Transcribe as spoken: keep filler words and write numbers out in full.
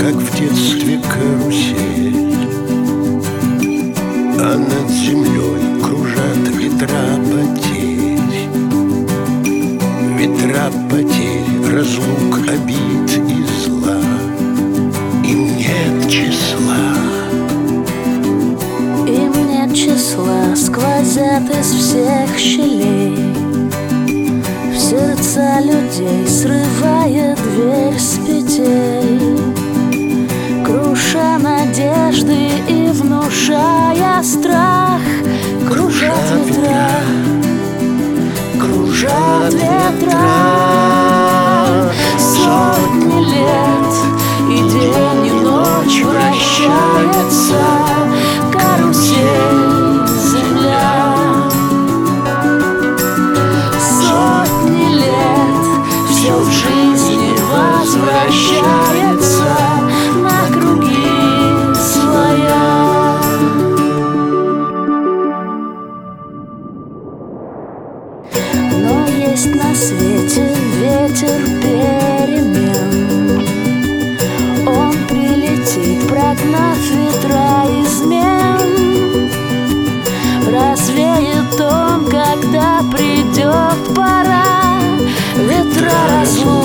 как в детстве карусель, а над землей кружат ветра потерь. Ветра потерь, разлук, обид и зла. Им нет числа. Им нет числа, сквозят из всех щелей в сердца людей, срывая дверь с петель, круша надежды и внушая страх. Кружат ветра, кружат ветра, сотни лет, и день, и ночь вращается карусель земля. Сотни лет все в жизни возвращается на круги своя. Но есть на свете ветер перемен. Он прилетит, прогнав ветра измен. Развеет он, когда придет пора. Ветра разлук